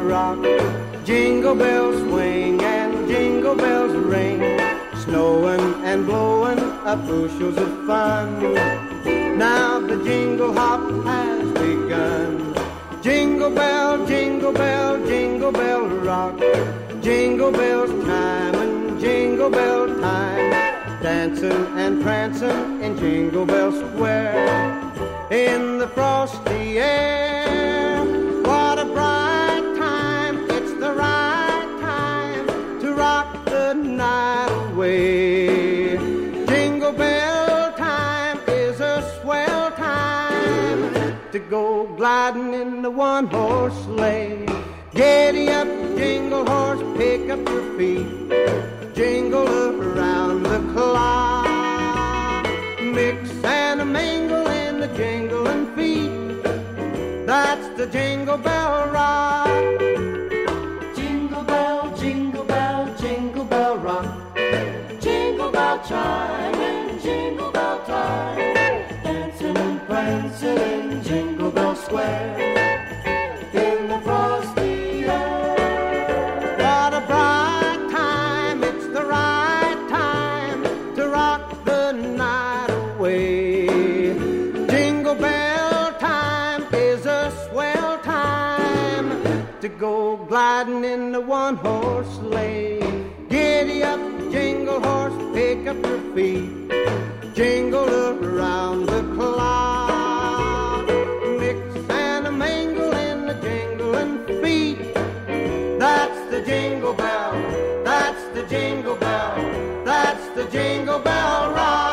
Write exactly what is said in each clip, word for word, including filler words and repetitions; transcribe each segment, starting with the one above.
rock. Jingle bells swing and jingle bells ring, snowing and blowing up bushels of fun. Now the jingle hop has begun. Jingle bell, jingle bell, jingle bell rock. Jingle bells chime and jingle bell time, dancing and prancing in Jingle Bell Square. In the frosty air, what a bright time. It's the right time to rock the night away. Jingle bell time is a swell time to go gliding in the one-horse sleigh. Giddy up, jingle horse, pick up your feet, jingle around the clock. Mix and a mingle in the jingling feet, that's the Jingle Bell Rock. Jingle bell, jingle bell, jingle bell rock. Jingle bell chime and jingle bell time, dancing and prancing in Jingle Bell Square. In the frosty air, what a bright time. It's the right time to rock the night away. Jingle bell time is a swell time to go gliding in the one-horse sleigh. Giddy up, jingle horse, pick up your feet, jingle around the clock. Mix and a mingle in the jingling feet, that's the jingle bell, that's the jingle bell, that's the Jingle Bell Rock.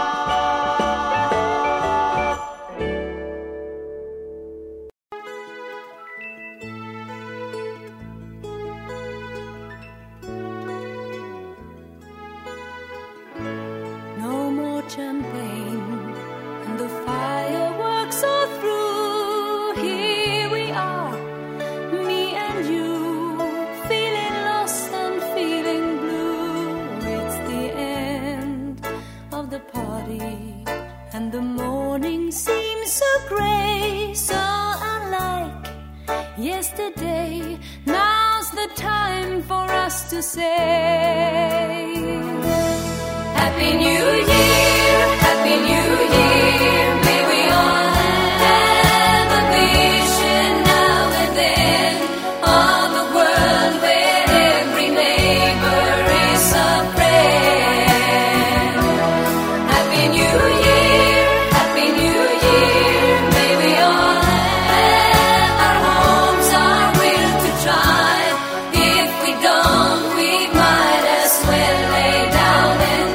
No more champagne and the fireworks are through. Here we are, me and you, feeling lost and feeling blue. It's the end of the party and the morning seems so grey, so unlike yesterday. Now's the time for us to say Happy New Year, Happy New Year. May we all have a vision now and then of a world where every neighbor is a friend. Happy New Year, Happy New Year. May we all have our homes, our will to try. If we don't, we might as well lay down and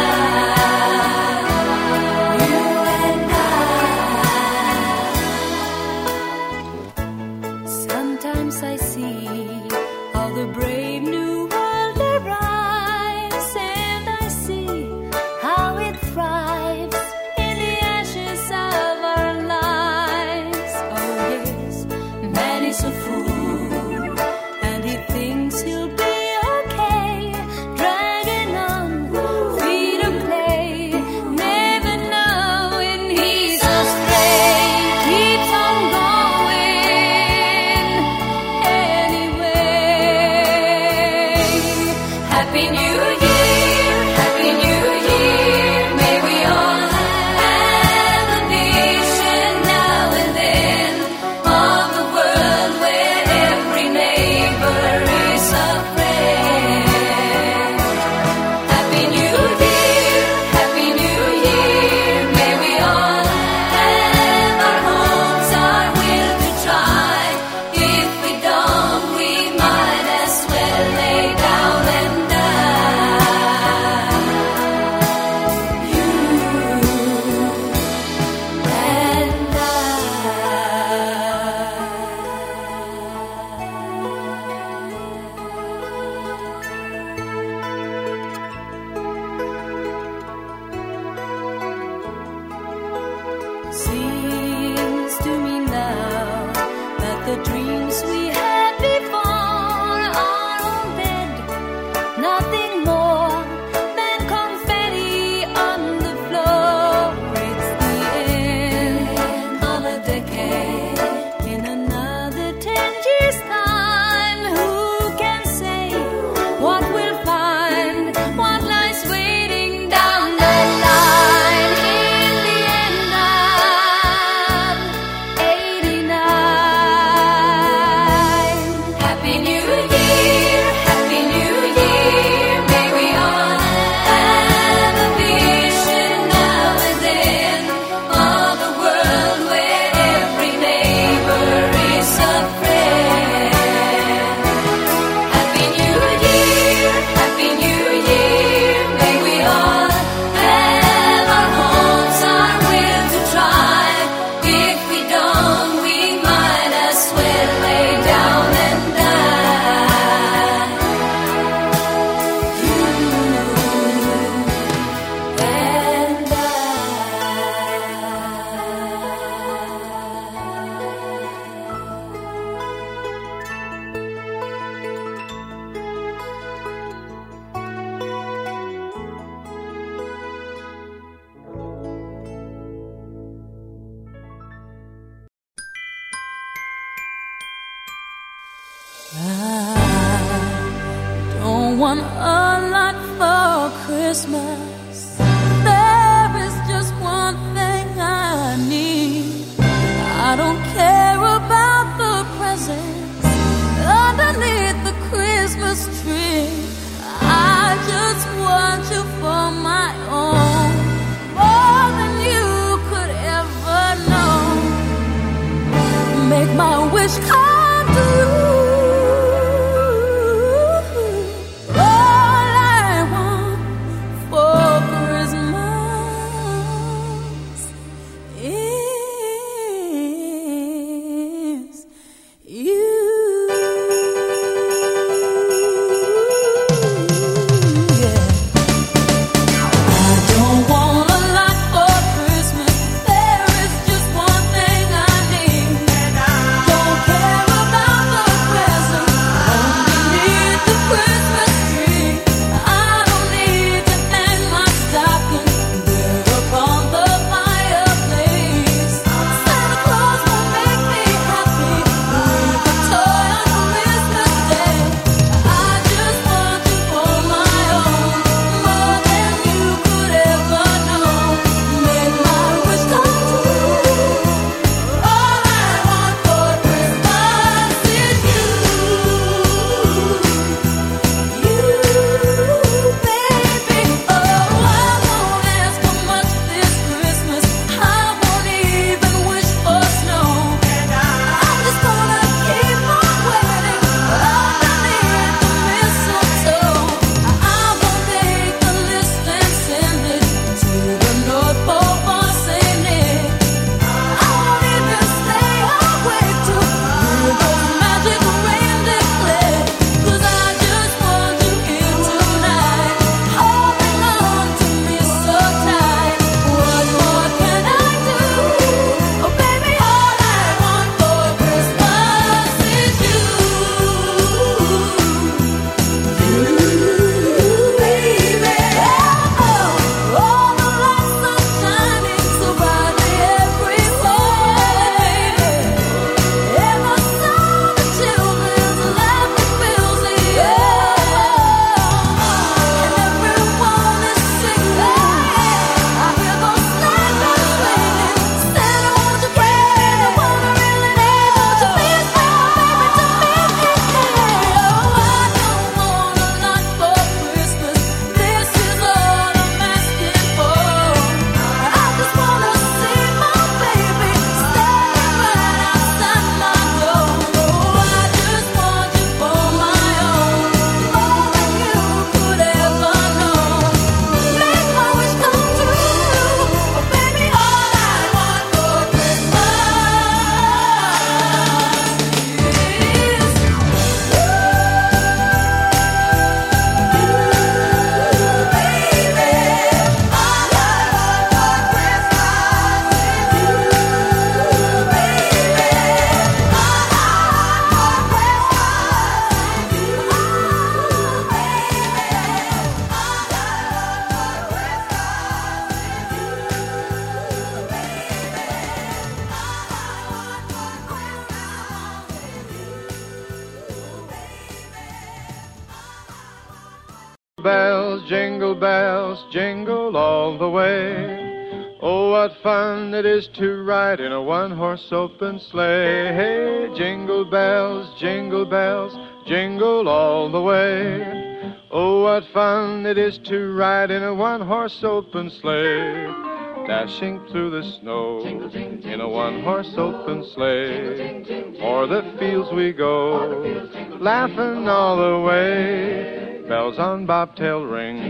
die. You and I. Sometimes I see how the brave new world arrives, and I see how it thrives in the ashes of our lives. Oh yes, man is a fool, and he thinks he'll be okay, dragging on feet of clay, never knowing he's astray. Keeps on going anyway. Happy New Year, Happy New Year. May we all have a vision now and then of a world where every neighbor is a friend. Happy New Year, Happy New Year. May we all have our homes, our will to try. If we don't, we might as well lay down and die. Don't want a lot for Christmas. There is just one thing I need. I don't care about the presents underneath the Christmas tree. I just want you for my own, more than you could ever know. Make my wish come true. Bells, jingle bells, jingle all the way. Oh, what fun it is to ride in a one-horse open sleigh. Hey, jingle bells, jingle bells, jingle all the way. Oh, what fun it is to ride in a one-horse open sleigh. Dashing through the snow in a one-horse open sleigh. O'er the fields we go, laughing all the way. Bells on bobtail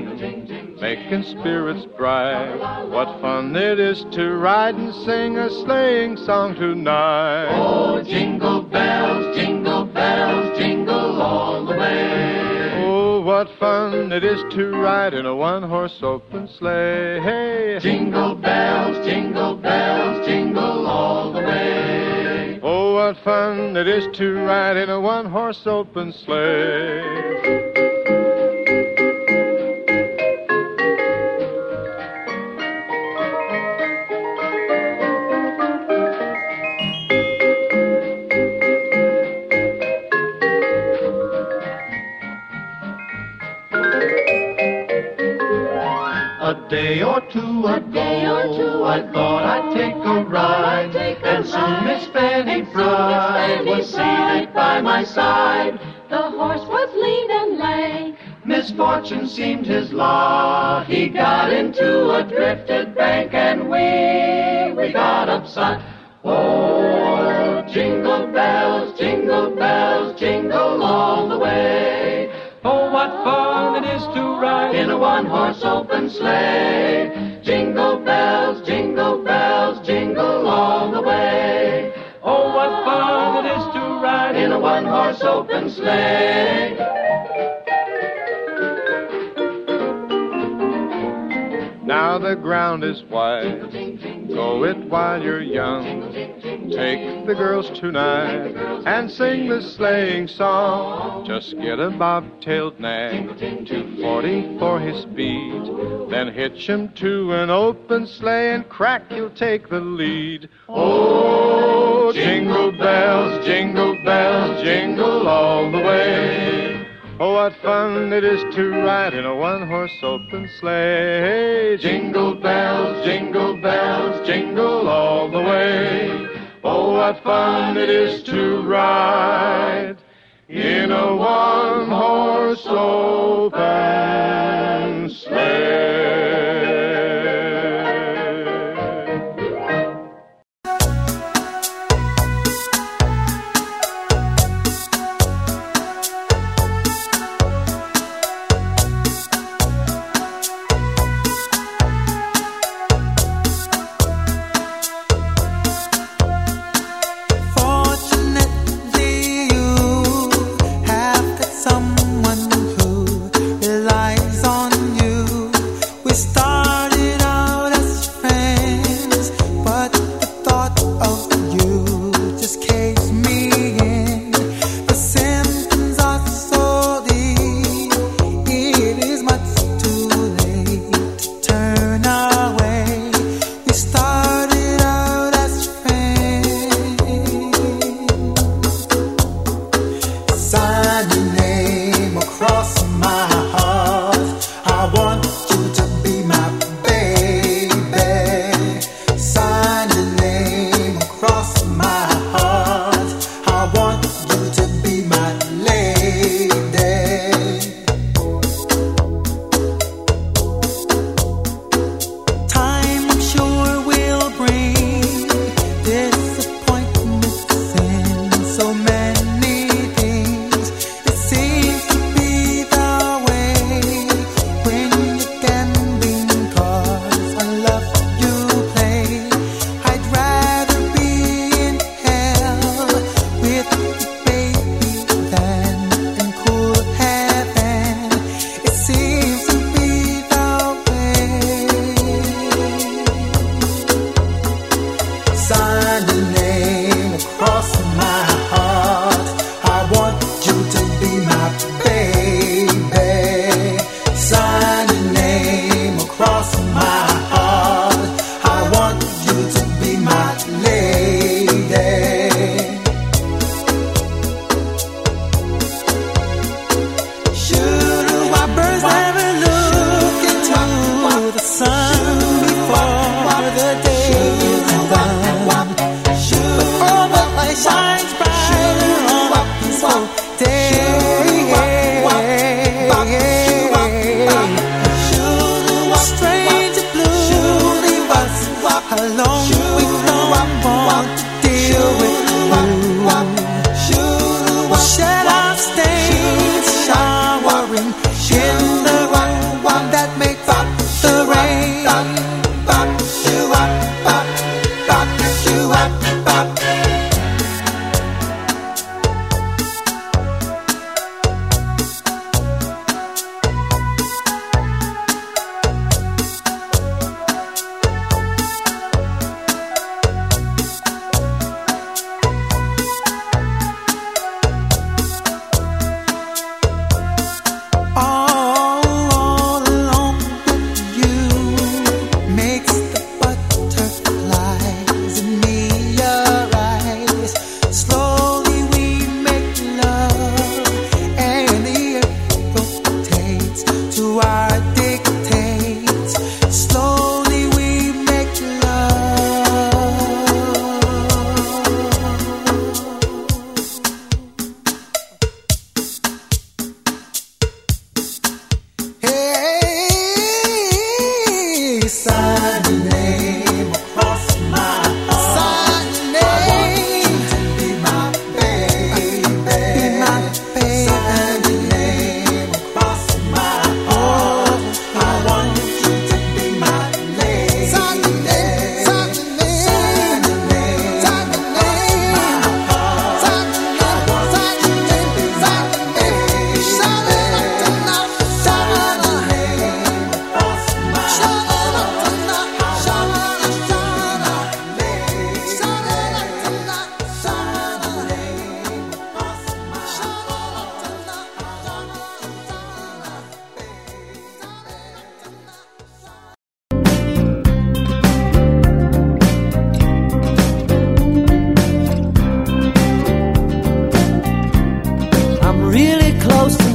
ring, making spirits bright. What fun it is to ride and sing a sleighing song tonight. Oh, jingle bells, jingle bells, jingle all the way. Oh, what fun it is to ride in a one-horse open sleigh. Hey. Jingle bells, jingle bells, jingle all the way. Oh, what fun it is to ride in a one-horse open sleigh. day or two ago, day or two I ago, thought I'd take a ride, take a and soon ride, Miss Fanny and soon Miss Bride Fanny was Bride seated by my side. The horse was lean and lank. Misfortune seemed his lot. He got into a drifted bank, and we, we got upside. Oh, jingle bells, jingle bells, jingle all the way. Oh, what fun it is to ride in a one-horse open sleigh. Jingle bells, jingle bells, jingle all the way. Oh, what fun it is to ride in a one-horse open sleigh. Now the ground is wide, go it while you're young. Take the girls tonight and sing the sleighing song. Just get a bobtailed nag, two forty for his speed. Then hitch him to an open sleigh and crack, you'll take the lead. Oh, jingle bells, jingle bells, jingle all the way. Oh, what fun it is to ride in a one-horse open sleigh. Jingle bells, jingle bells, jingle all the way. Oh, what fun it is to ride in a one-horse open sleigh. Someone who relies on you.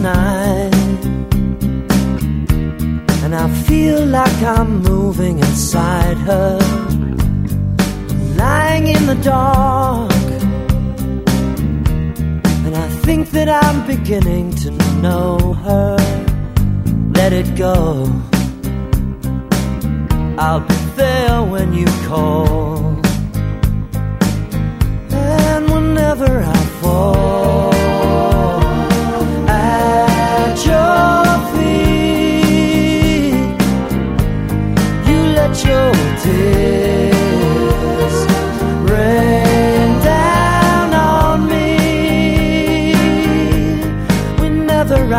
tonight, and I feel like I'm moving inside her, lying in the dark, and I think that I'm beginning to know her. Let it go, I'll be there when you call, and whenever I fall at your feet, you let your tears rain down on me. Whenever I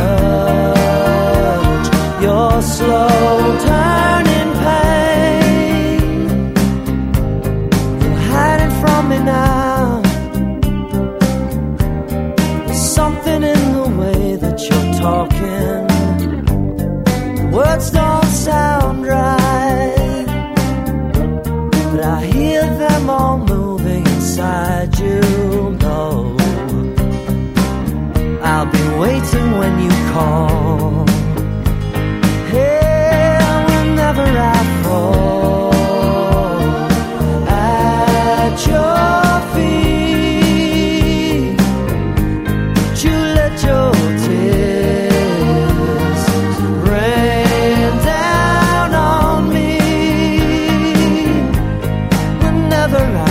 touch your slow turning pain, you're hiding from me now. There's something in the way that you're talking, words don't sound right, but I hear them all moving inside you. No, I'll be waiting when you call. Hey, whenever I fall at your feet, you let your tears rain down on me. Whenever I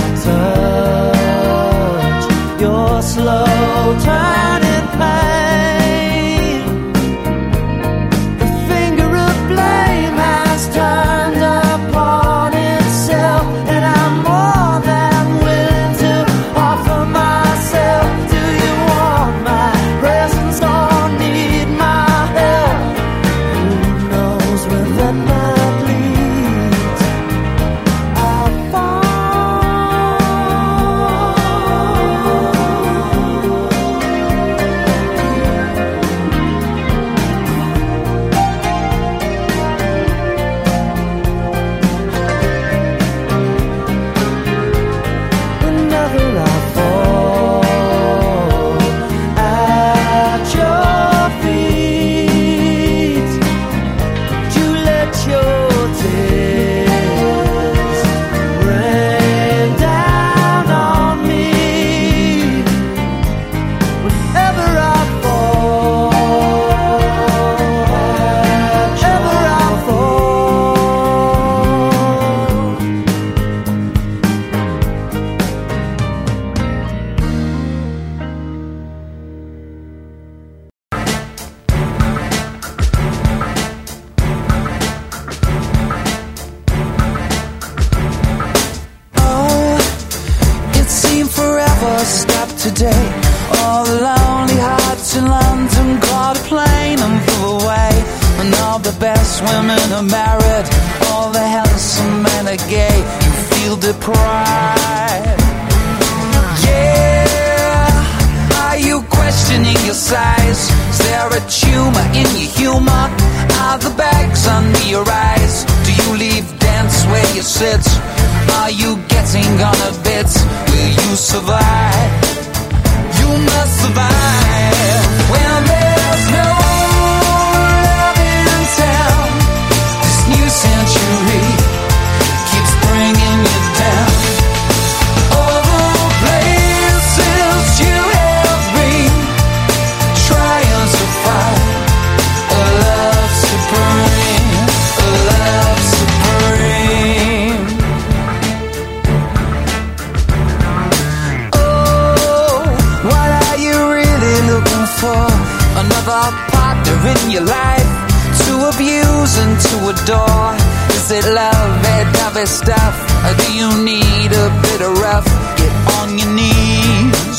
touch your slow turning pain, the finger of blame has turned upon itself, and I'm more than willing to offer myself. Do you want my presence or need my help? Who knows where that might lead? I'll fall. Whenever I fall at your feet, you let your tears rain down on me. Whenever I fall, whenever I fall. Oh, it seemed forever stopped today. All the lonely hearts in London caught a plane and flew away. And all the best women are married, all the handsome men are gay. You feel deprived. Yeah, are you questioning your size? Is there a tumor in your humor? Are the bags under your eyes? Do you leave dance where you sit? Are you getting on a bit? Will you survive? You must survive when there's no love in town. This new century keeps bringing you down. All the places you have been, trying to find a love supreme, a love supreme. Oh, what are you really looking for? Another partner in your life to abuse and to adore? Is it love, that dovey stuff? Or do you need a bit of rough? Get on your knees.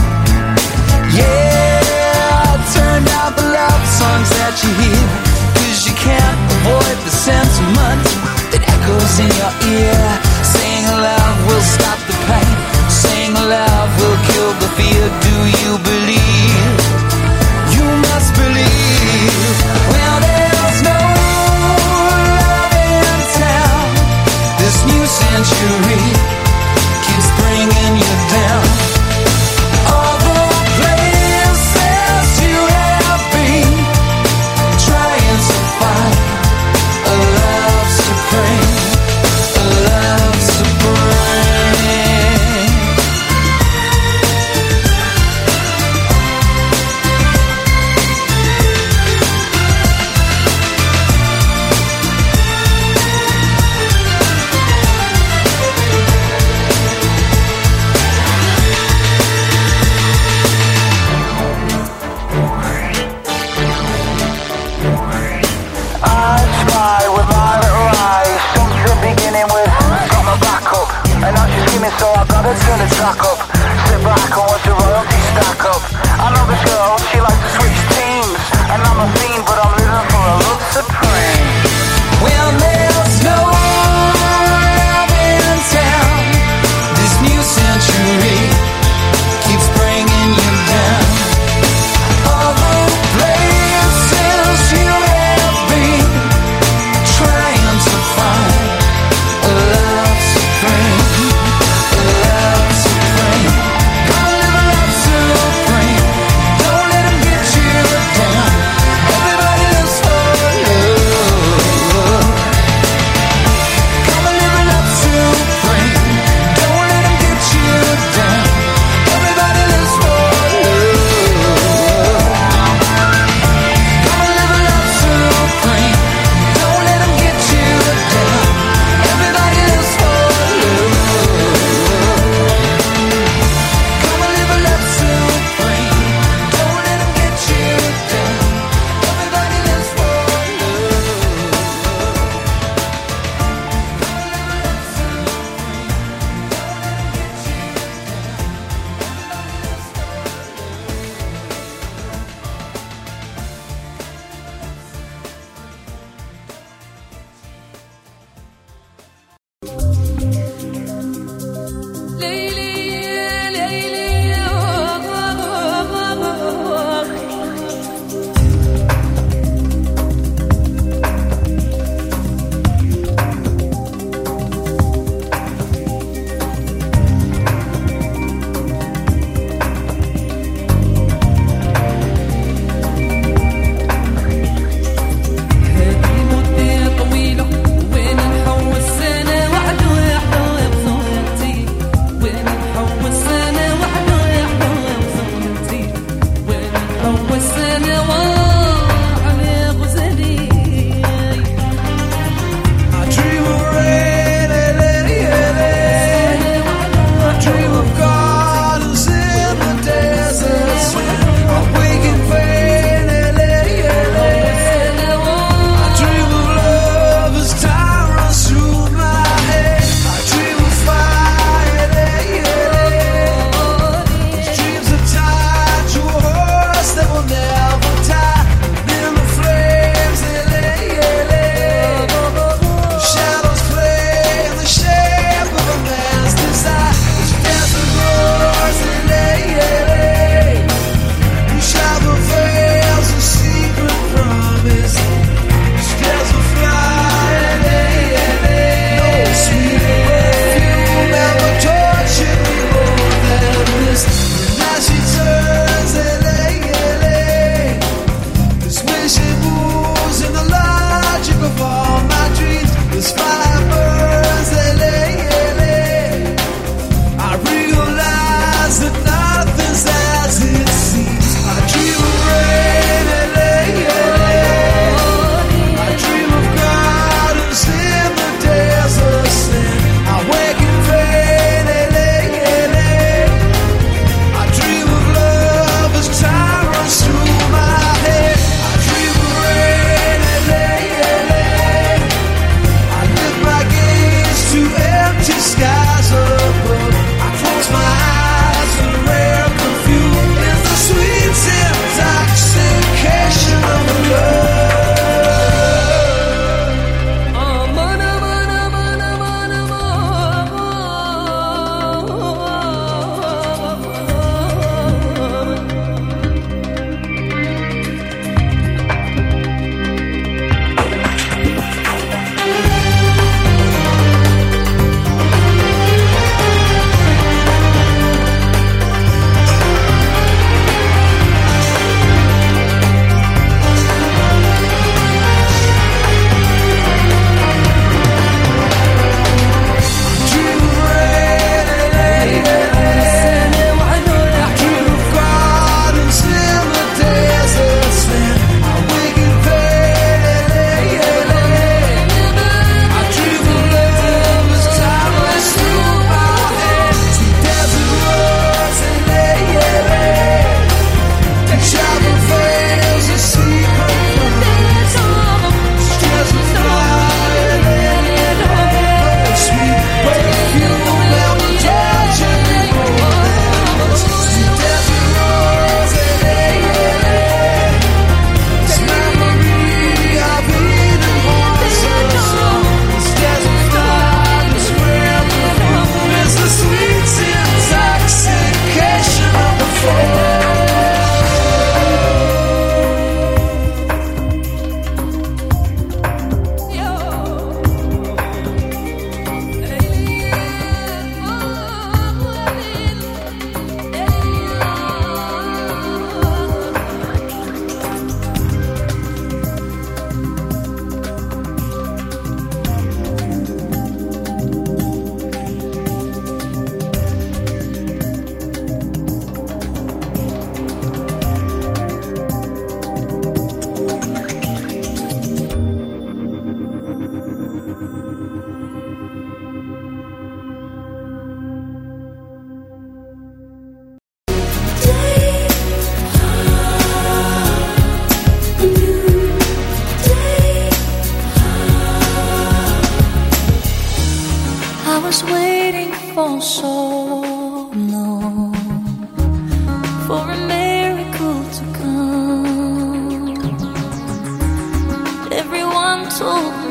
Yeah, turn down the love songs that you hear, 'cause you can't avoid the sentiment that echoes in your ear. Saying love will stop the pain, saying love will kill the fear. Do you believe? You must believe. Well, there's no love in town. This new century keeps bringing you down. All the places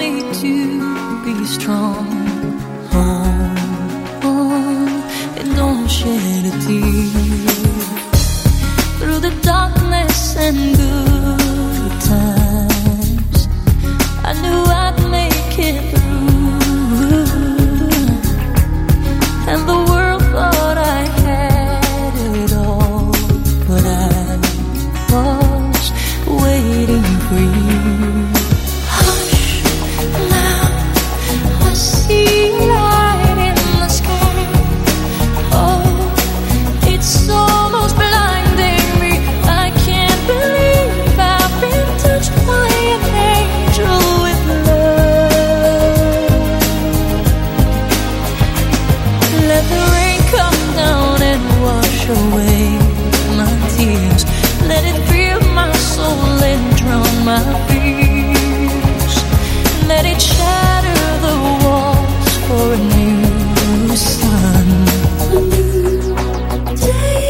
need to be strong. Oh, oh, and don't shed a tear. Through the darkness and good times, I knew I'd make it through. And the world thought I had it all, but I was waiting for you. Hush, now I see light in the sky. Oh, it's almost blinding me. I can't believe I've been touched by an angel with love. Let the rain come down and wash away my tears. Let it fill my soul and drown my fears. Let it shatter the walls for a new sun. A new day.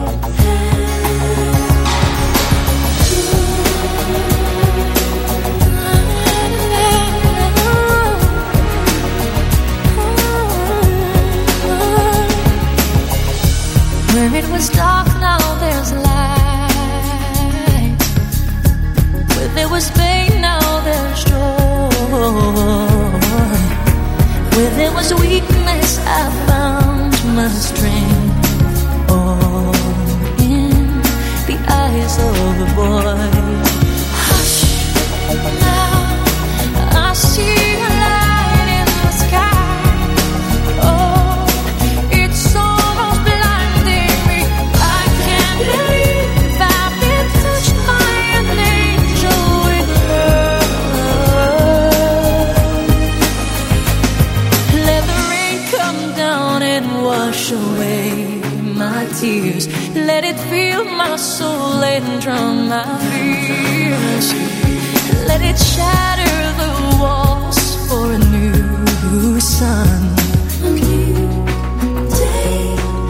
Where it was dark, now there's light. Where there was pain, now there's joy. Where there was weakness, I found my strength. All in the eyes of a boy. Hush, now I see a light in the sky. Oh, it's almost blinding me. I can't believe I've been touched by an angel with love. Let the rain come down and wash away my tears. Let it fill my soul and drown my fears. Let it shatter the walls for a new sun. A new day.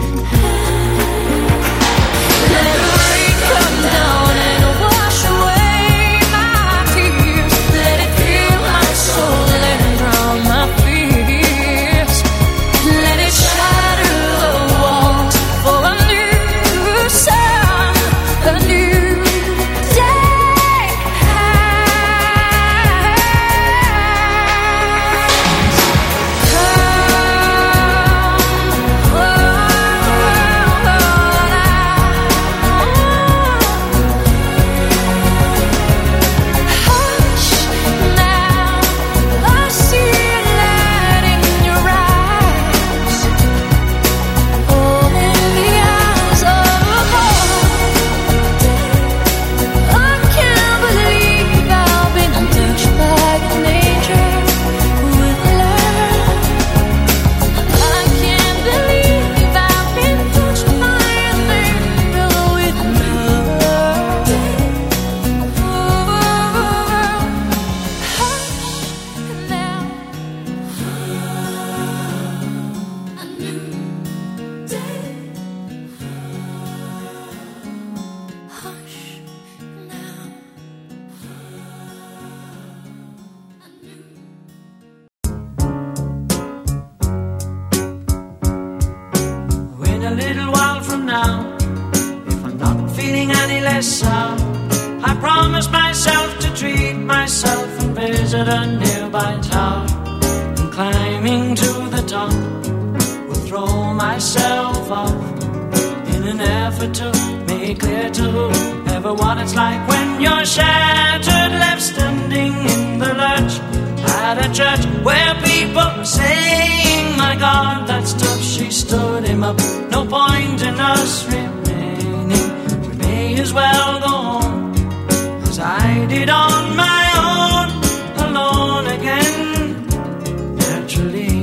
Let the rain come down and wash away my tears. Let it fill my soul and drown my fears. Let it shatter the walls for a new sun, a new day. Hush, now I see a light in your eyes. Oh, in the eyes of a boy. I can't believe I've been touched by an angel with love. I can't believe I've been touched by an angel with love. Hush, now a new day. Hush, now In a little while from now, if I'm not feeling any less sound, I promise myself to treat myself and visit a nearby tower. And climbing to the top, will throw myself off in an effort to make clear to whoever what it's like when you're shattered, left standing in the lurch at a church where people were saying, my God, that's tough. She stood him up. No point in us remaining. We may as well go home, as I did on my own, alone again. Naturally,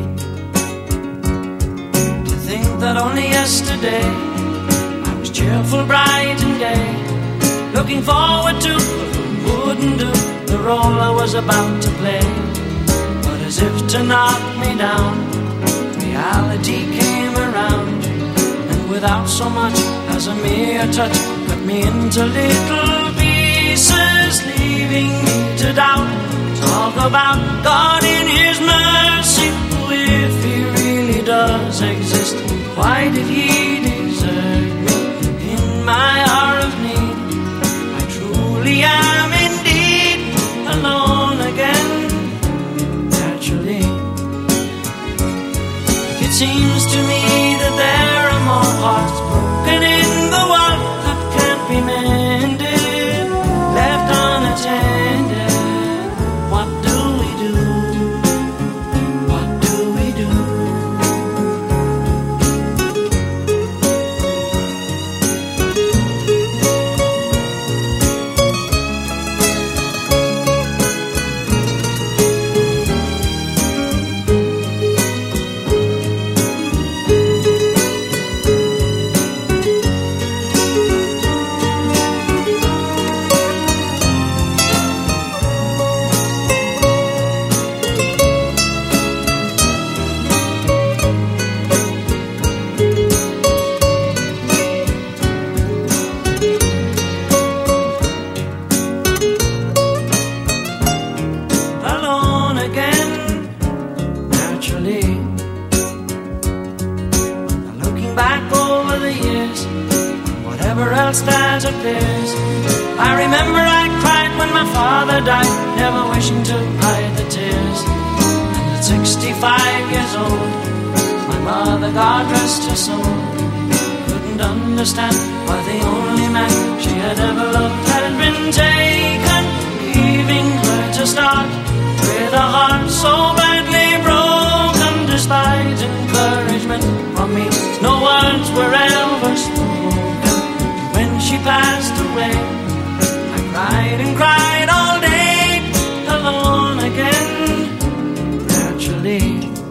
to think that only yesterday I was cheerful, bright and gay, looking forward to who wouldn't do the role I was about to play. But as if to knock me down, reality came around, and without so much as a mere touch, cut me into little pieces, leaving me to doubt all the about God in His mercy. If He really does exist, why did He desert me in my hour of need? I truly am indeed alone again, naturally. It seems to me that there are more hearts broken in the world that can't be mended, left unattended. What do we do? What do we do? Alone again, naturally. Now looking back over the years, whatever else that appears, I remember I cried when my father died, never wishing to hide the tears. And at sixty-five years old, my mother, God rest her soul, couldn't understand why the only man she had ever loved had been taken, leaving her to start with a heart so badly broken. Despite encouragement from me, no words were ever spoken. When she passed away, I cried and cried all day, alone again, naturally.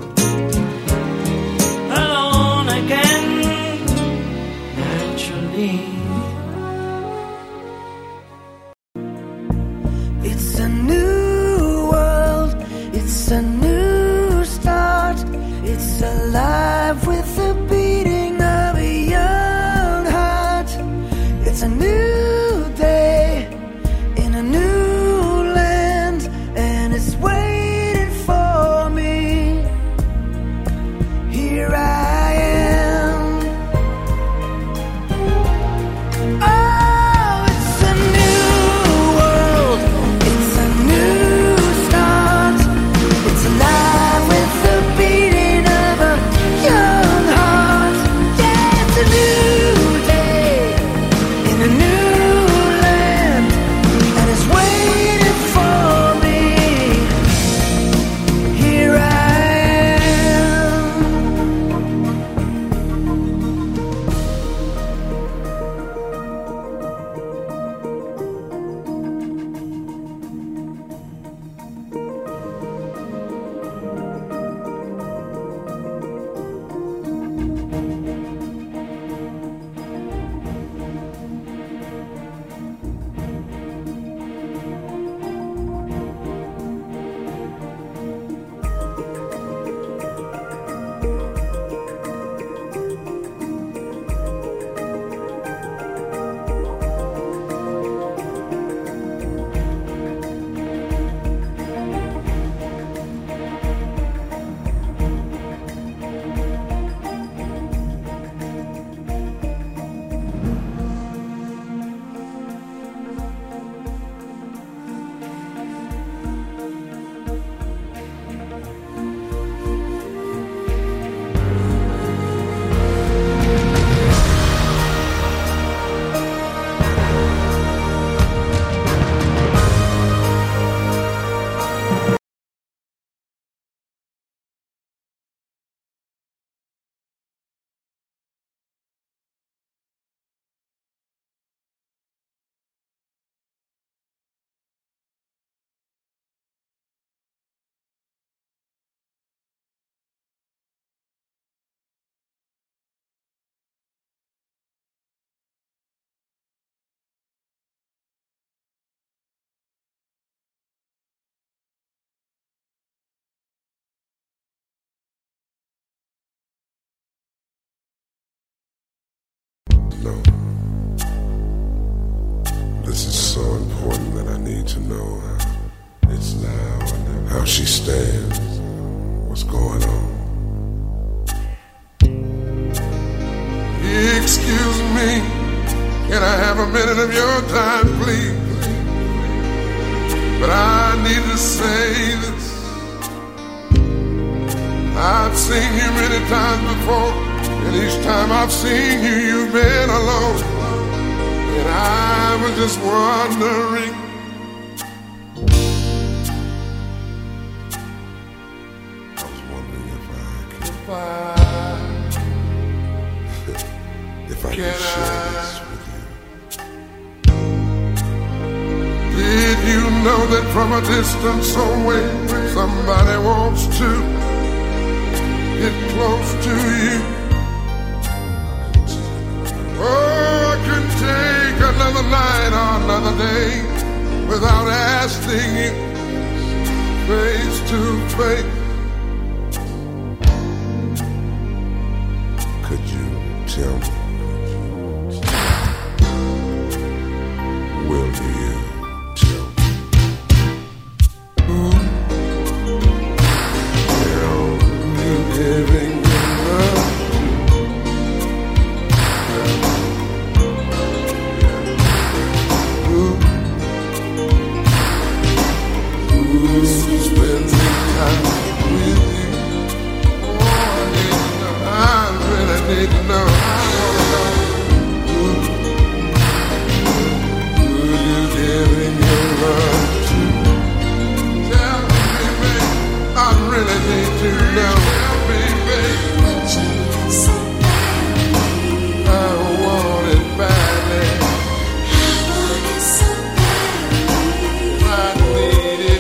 Alone again, naturally. It's a new world, it's a new start. It's alive with the beating of a young heart. It's a new day in a new land, and it's waiting for me. Here I am. Oh, it's a new world, it's a new start. It's alive with the beating of a young heart. Yeah, it's a new day in a new land, and it's waiting for me. Here I am. No. This is so important that I need to know. It's now or never. how she stands, what's going on. Excuse me, can I have a minute of your time, please? But I need to say this. I've seen you many times before, and each time I've seen you, you've been alone. And I was just wondering, I was wondering if I could, if I, if I could share this with you. Did you know that from a distance away, somebody wants to get close to you? Oh, I couldn't take another night or another day without asking you face to face. Could you tell me? Will you tell me? Ooh. Tell you giving me love. Spending time with you. Oh, I need to know. I really need to know. I wanna know. Who, who you giving your love to? Tell me, baby. I really need to know. Tell me, baby. I want it badly. I need it.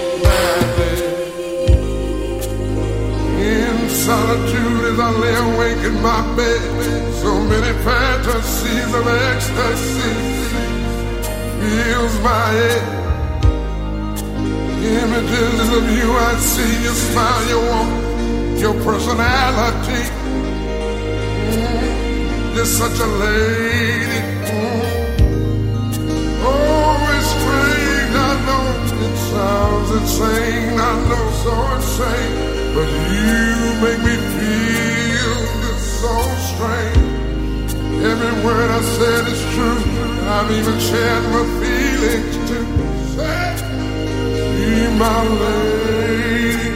Solitude as I lay awake in my bed, so many fantasies of ecstasy fills my head. Images of you I see, your smile, your walk, your personality. Mm, you're such a lady. Mm. Oh, it's strange, I know. It sounds insane, I know, so insane. But you make me feel this so strange. Every word I said is true. I've even shared my feelings too. Say, be my lady.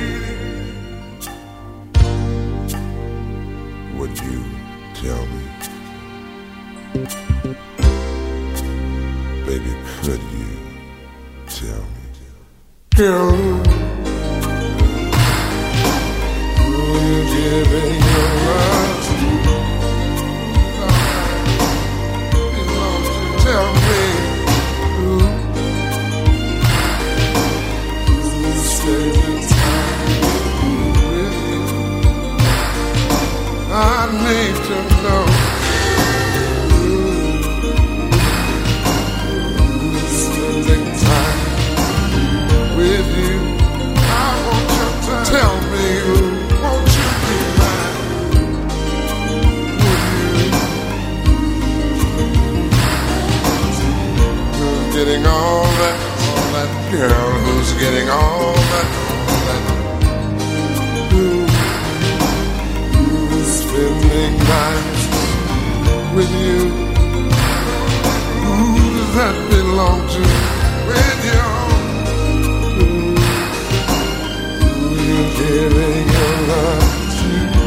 Would you tell me? Baby, could you tell me? Tell me. Giving your love to me. Tell me who, who's spending time with you. I need to know who, who's spending time with you. I want you to tell me who. Getting all that, all that girl who's getting all that, all that. Who, who's spending nights with you? Who does that belong to? When you're, who, who you giving your love to?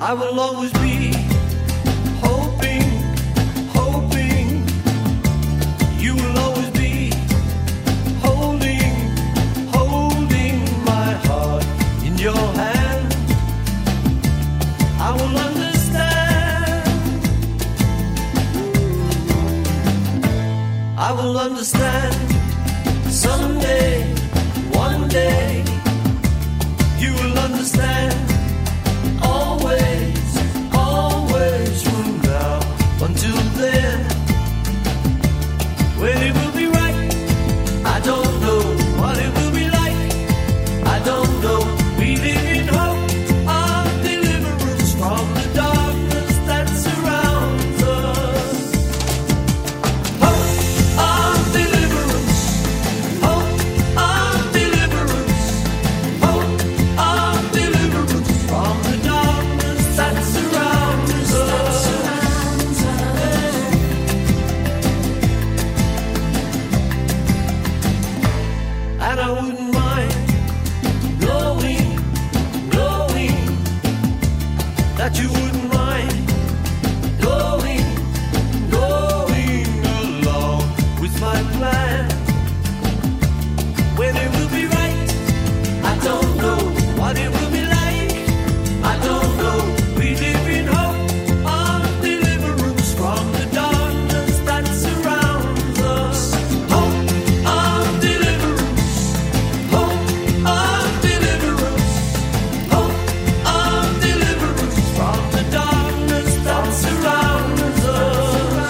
I will always be hoping, hoping. You will always be holding, holding my heart in your hand. I will understand. I will understand someday, one day. You will understand. Always, always from now until then. When it will be right, I don't know. What it will be like, I don't know. We live in hope of deliverance from the darkness that surrounds us. Hope of deliverance, hope of deliverance, hope of deliverance from the darkness that surrounds us. And I wouldn't mind knowing, knowing that you wouldn't mind going, going along with my plan. When it will be right, I don't know. What it will be like, I don't know. We live in hope of deliverance from the darkness that surrounds us. Hope of deliverance, hope of deliverance, hope of deliverance from the darkness that surrounds us.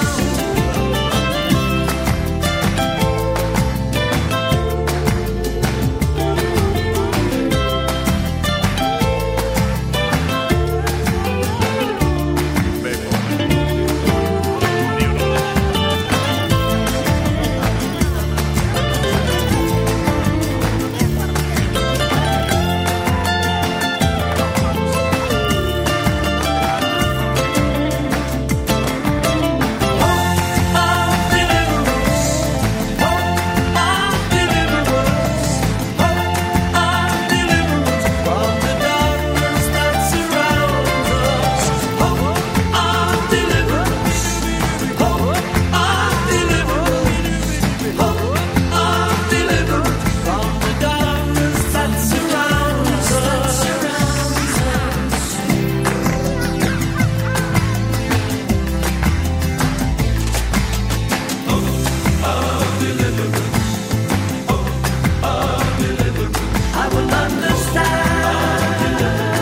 I will understand.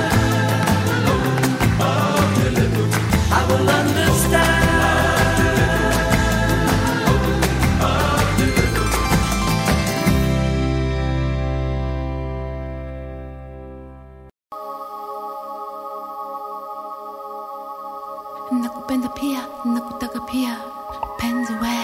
I will understand. Nakupenda pia, nakutaka pia, penzi we.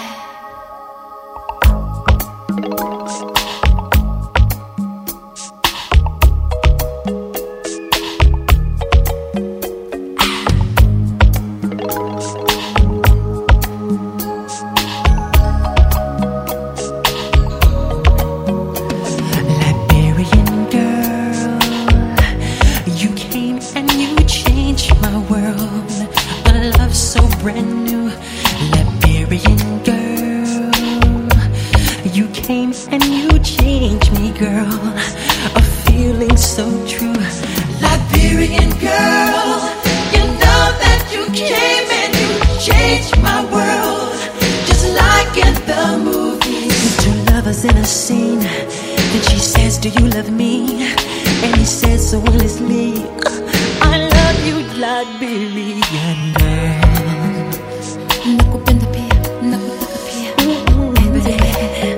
Liberian girl, you came and you changed my world. A love so brand new. Liberian girl, you came and you changed me, girl. A feeling so true. Liberian girl, you know that you came and you changed my world. Just like in the movies. Two lovers in a scene. Then she says, do you love me? And he says so honestly, I love you, Liberian girl. Nakupenda pia, nakutaka pia, penzi we.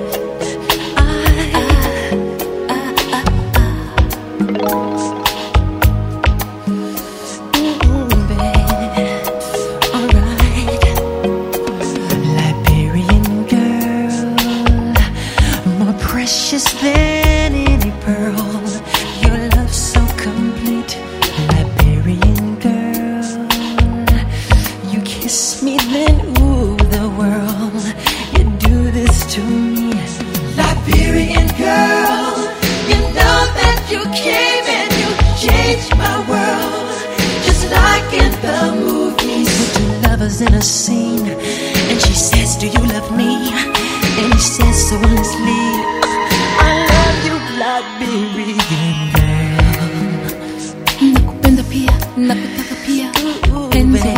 Liberian girl, more precious than any pearl. Your love so complete. Liberian girl, you kiss me then ooh the world. You do this to me. Liberian girl, you know that you came and you changed my world. Just like lovers in a scene, and she says, do you love me? And he says so honestly, I love you, Liberian girl. Nakupenda pia, nakutaka pia, penzi.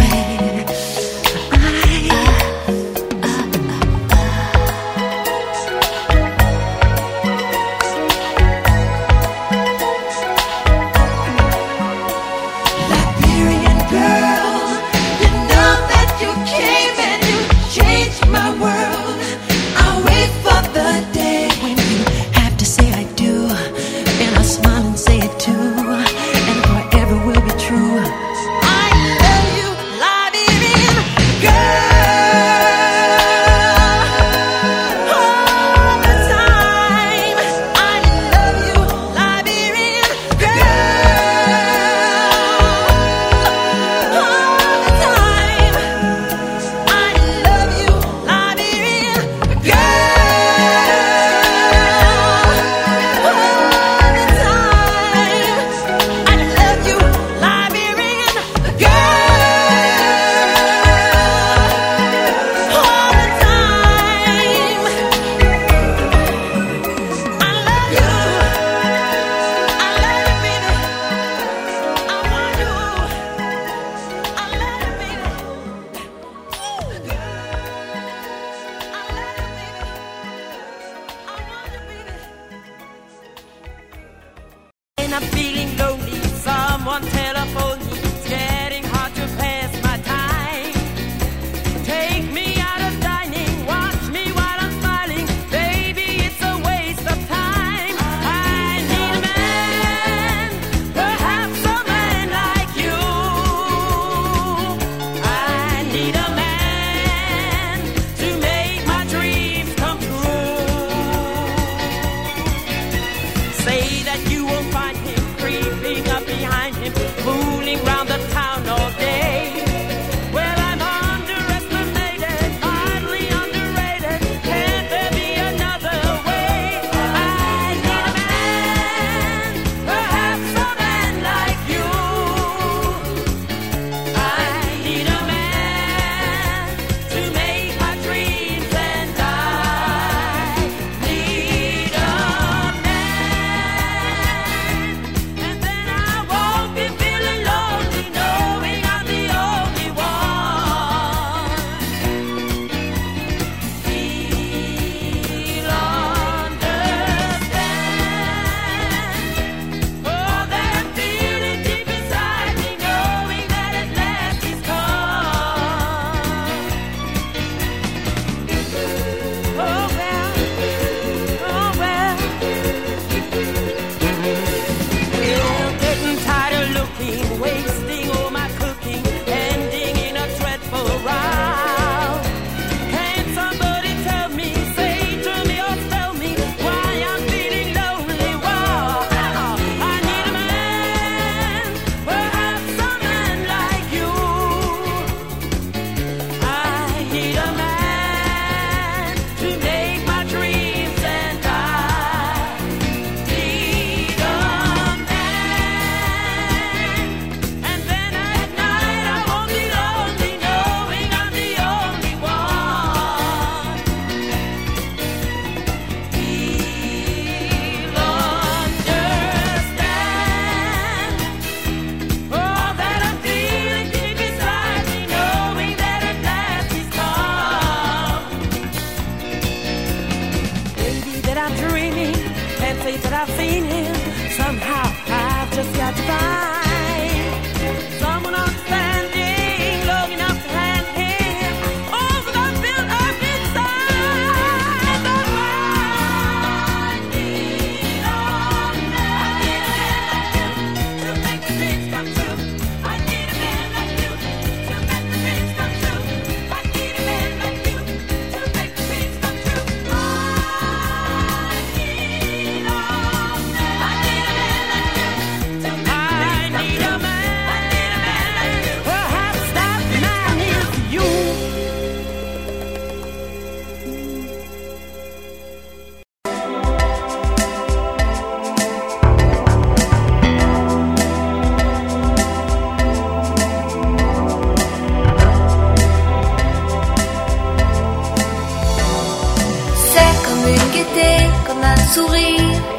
I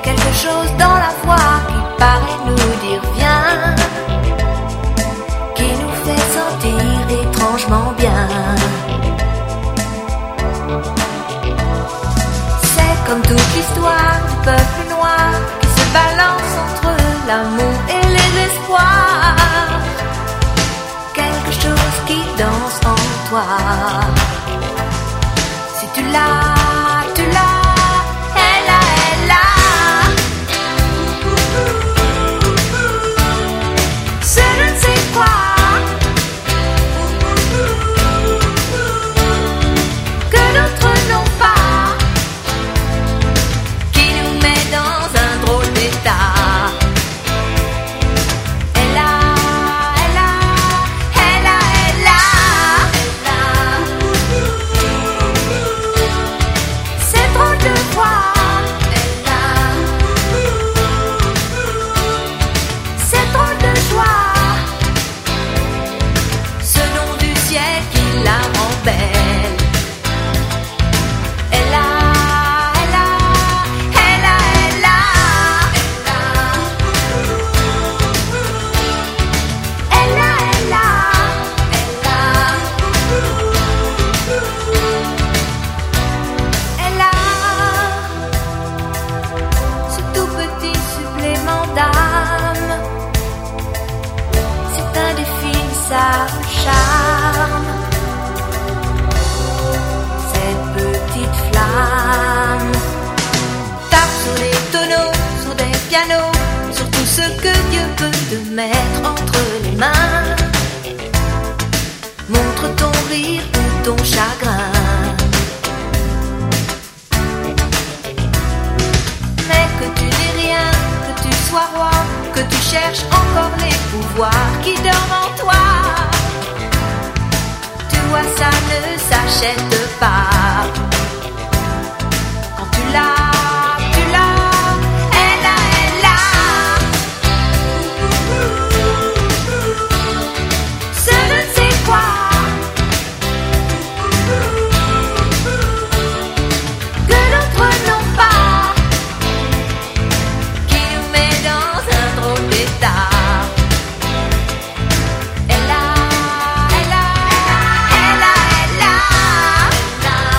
quelque chose dans la voix qui paraît nous dire viens, qui nous fait sentir étrangement bien. C'est comme toute l'histoire du peuple noir qui se balance entre l'amour et les espoirs. Quelque chose qui danse en toi. Si tu l'as, tu l'as. Sur tout ce que Dieu peut te mettre entre les mains. Montre ton rire ou ton chagrin. Mais que tu n'aies rien, que tu sois roi, que tu cherches encore les pouvoirs qui dorment en toi. Tu vois, ça ne s'achète pas. Quand tu l'as, tu l'as. La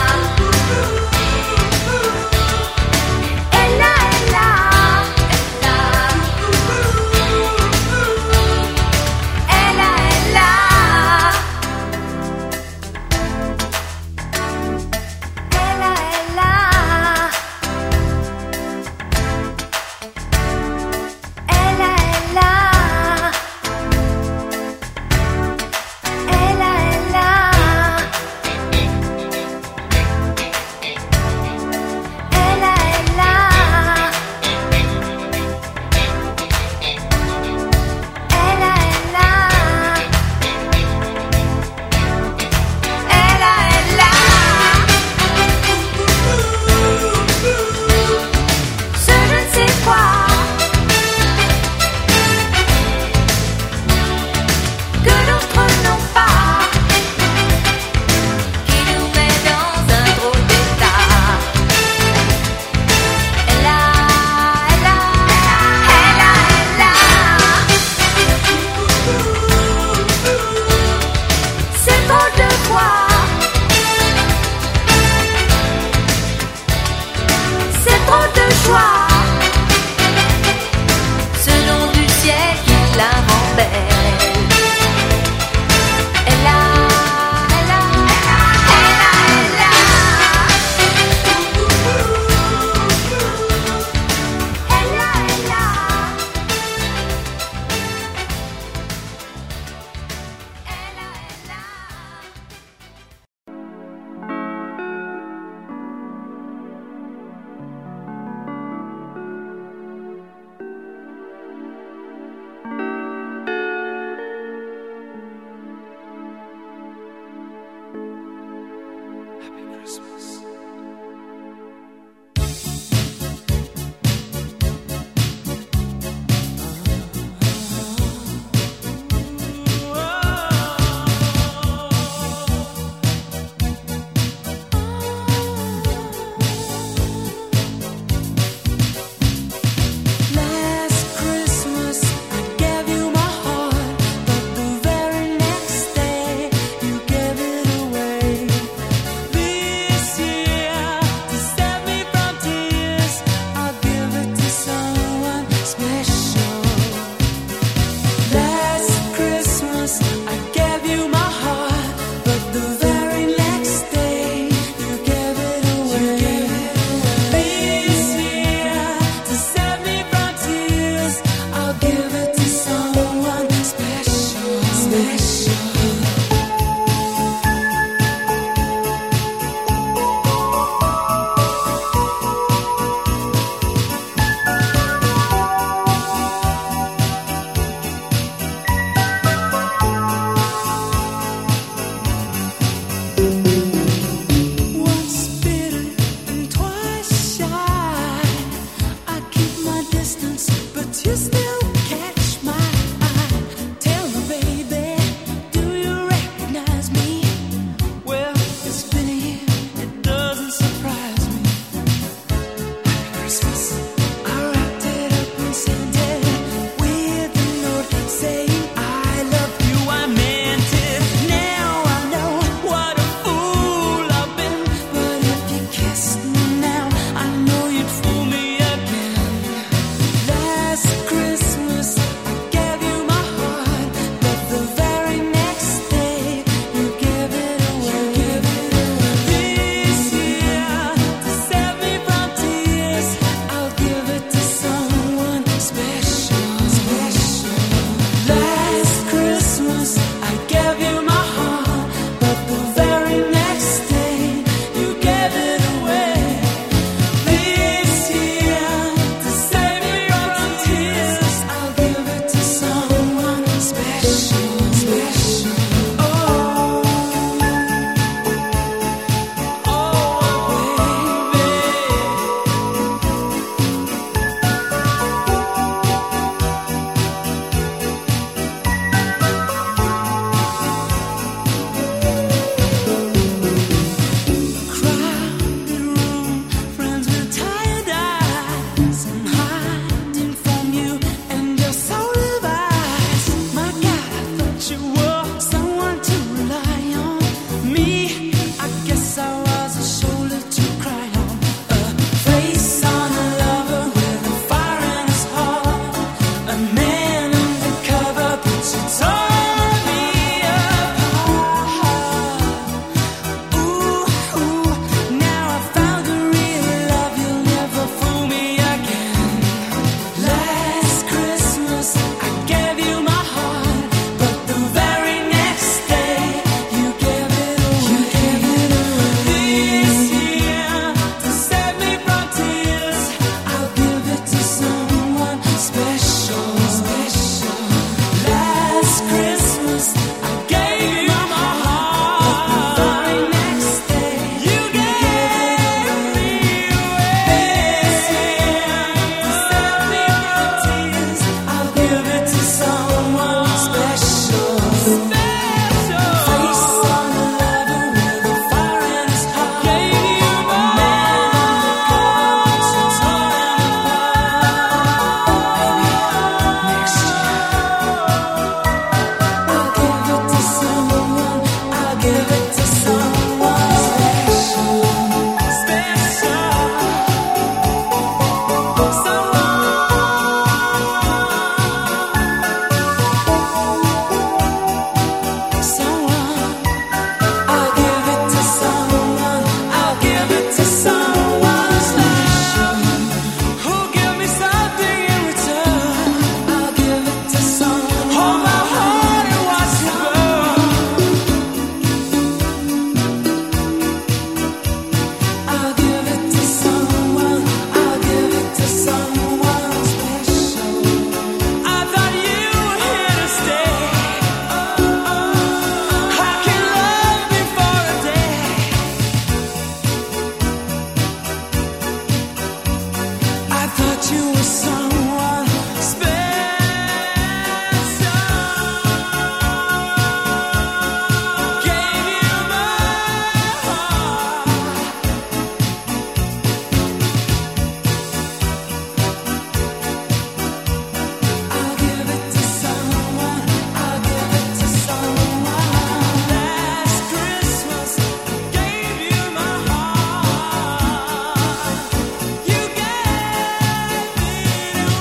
Away.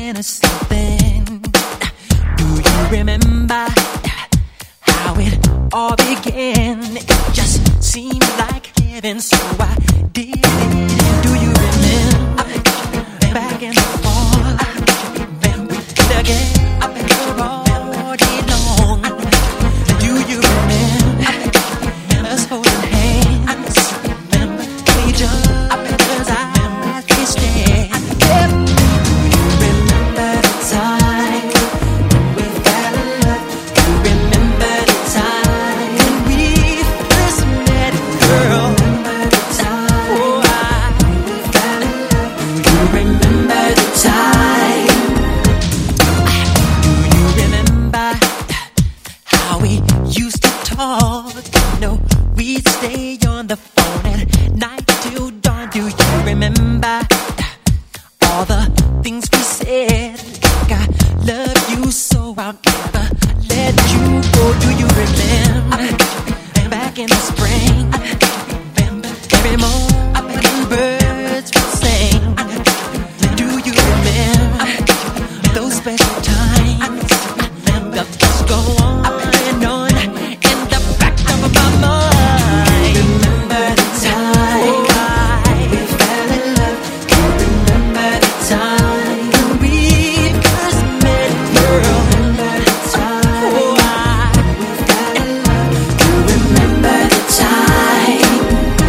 thinking of something. Do you remember how it all began? It just seemed like heaven, so I did it. Do you remember back in the fall when we did again all day long? Do you remember us holding hands? Remember each other's eyes we stared? Do you remember the time we fell in love? Do you remember the time when we first met, girl? Oh, I fell in love. Do you remember the time? Do you remember how we used to talk? You know, we'd stay on the phone at night till dawn. Do you remember all the things we said? Like I love you so I'll never let you go. Do you remember back in the spring? Remember every morning birds would sing? Do you remember those special times? Remember just go on and on in the back of my mind. Remember the time we fell in love? Do you remember the time when we first met, girl? Remember the time we fell in love? Do you remember the time?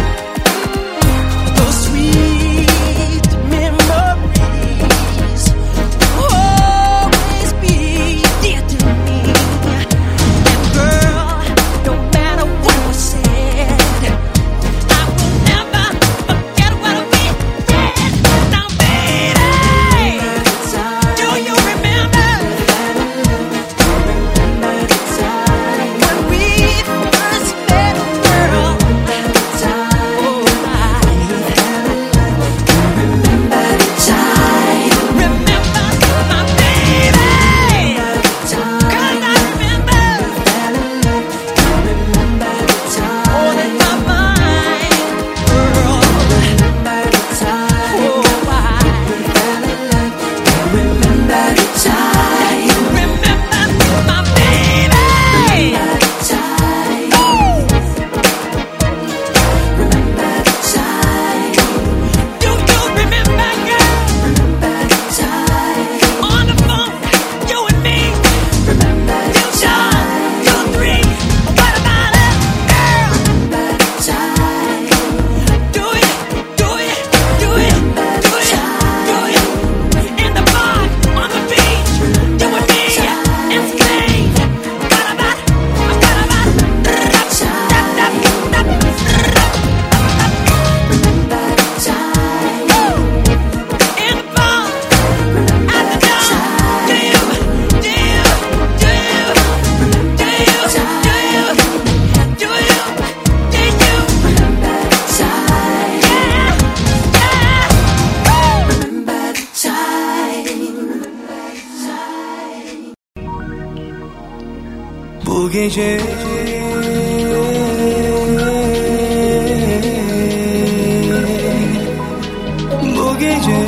Those sweet memories will always be dear to me. And girl, no matter what was said, I will never forget what we did. Now, baby, do you remember when we first met, girl? Remember the time. Remember my baby. 'Cause I remember all in my mind, girl. Remember the time. Oh, I remember the time. Remember my baby. Remember the time. Remember the time. Do you remember, girl? Remember the time. On the phone, you and me. Remember the time. You three. What about it, girl? Remember the time. Do it, do it, do it, do it, do it. In the park, on the beach, you and me in Spain. What about, what about? Remember the time. Remember the time. In the park, at the door. Do you, do you, do you, do you, do you, do you, do you remember the time? Yeah, yeah. Remember the time. Bu gece Bu gece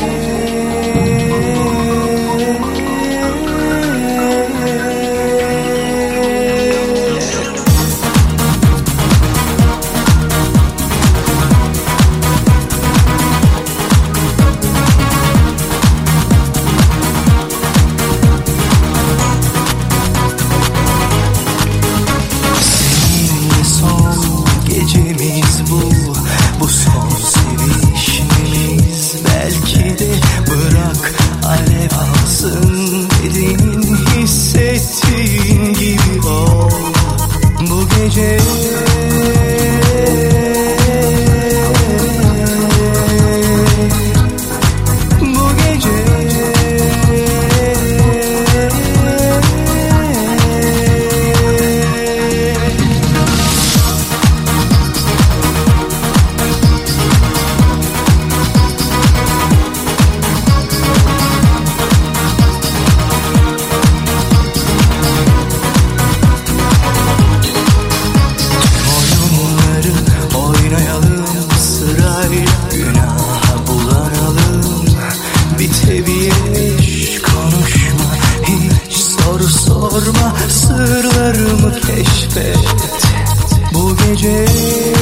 keşfet. Bu gece